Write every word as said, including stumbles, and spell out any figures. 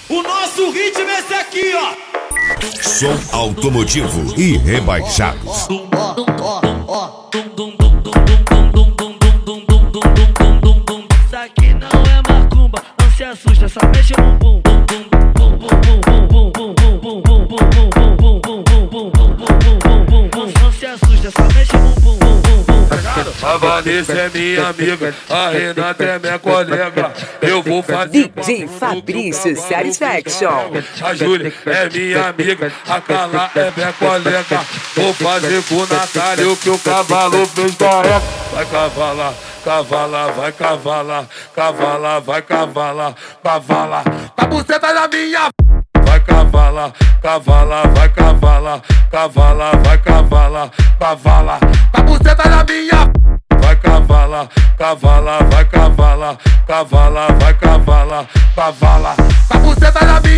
O nosso ritmo é esse aqui, ó. Som automotivo e rebaixados. Isso aqui não é macumba, não se assusta, só mexe no bum. Não se assusta, só mexe no bum. A Vanessa é minha amiga, a Renata é minha colega. Eu vou fazer D J Fabrício Satisfaction. A Júlia é minha amiga, a Carla é minha colega. Vou fazer com o Natália o que o cavalo fez da época. Vai cavalar, cavalar, vai cavalar, cavalar, vai cavalar, cavalar. A buceta da minha. Vai cavalar, cavalar, vai cavalar, cavalar, vai cavalar, cavalar. A buceta da minha. Vai cavalar, cavalar, vai cavalar, cavalar, vai cavalar, cavalar. A buceta da minha.